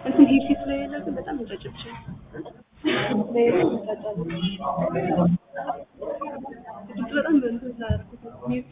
እንትን ሄድሴት ላይ ያለ ግን በጣም እንጫጭብሽ በጣም እንትን ስላደረኩት ሚውት